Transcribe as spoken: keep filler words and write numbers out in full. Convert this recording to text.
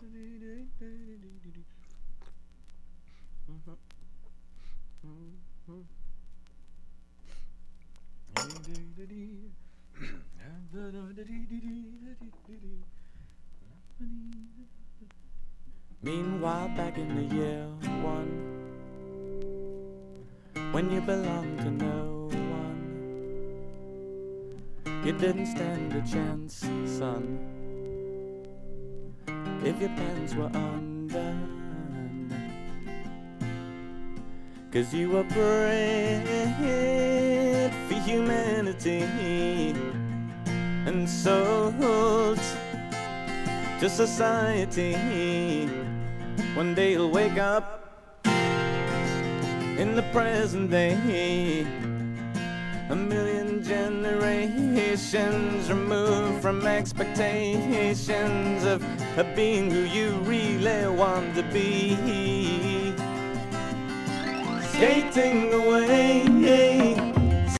Meanwhile, back in the year one, when you belonged to no one, you didn't stand a chance, son, if your pants were undone. 'Cause you were bred for humanity and sold to society. One day you'll wake up in the present day, a million generations removed from expectations of, of being who you really want to be. Skating away